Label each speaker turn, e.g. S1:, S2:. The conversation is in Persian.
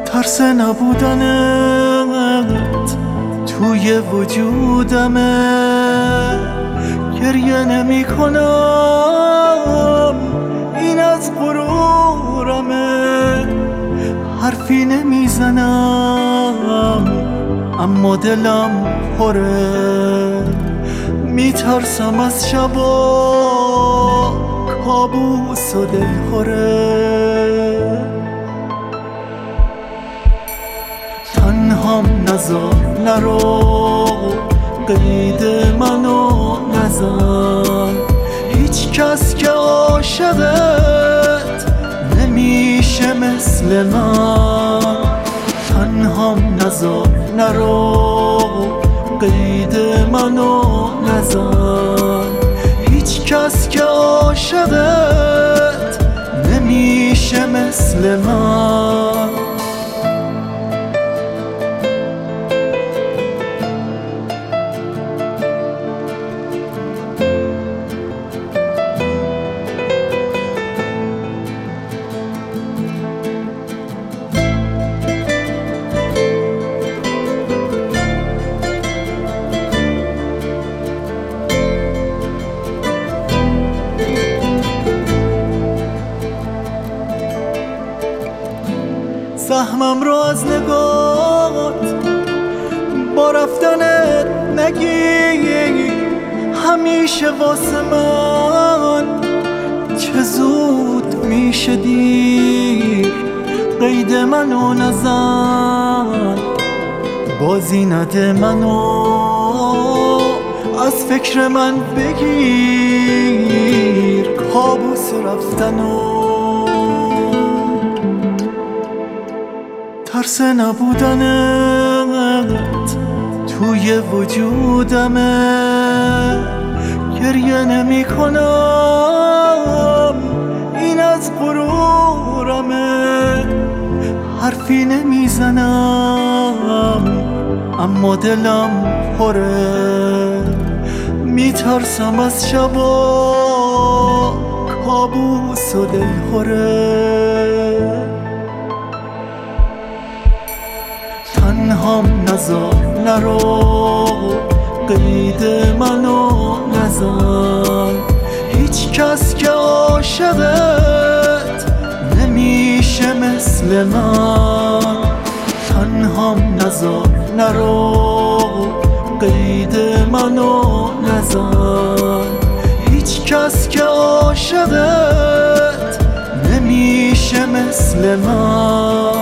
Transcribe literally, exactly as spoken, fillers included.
S1: ترس نبودنت توی وجودمه، گریه نمی کنم این از غرورمه، حرفی نمی زنم اما دلم پره، می ترسم از شبا کابوس و دلخوره. تنهام نذار نرو، قید منو نزن، هیچ کس که عاشقت نمیشه مثل من. تنهام نذار نرو، قید منو نزن، هیچ کس که عاشقت نمیشه مثل من. سهمم رو از نگات با رفتنت نگیر، همیشه واسه من چه زود میشه دیر. قید منو نزن، بازی نده منو از فکر من بگیر، کابوس رفتنو. ترس نبودنت توی وجودمه، گریه نمی کنم این از غرورمه، حرفی نمی زنم اما دلم پره، می ترسم از شبا کابوس و دلخوره. تنهام نذار نرو، قید منو نزن، هیچ کس که عاشقت نمیشه مثل من. تنهام نذار نرو، قید منو نزن، هیچ کس که عاشقت نمیشه مثل من.